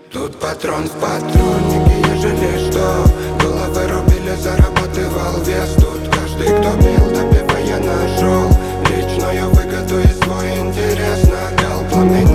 Тут патрон в патроннике, ежели что. Головы рубили, зарабатывал вес. Тут каждый, кто бил, добивая нашел личную выгоду и свой интерес. Нагал пламень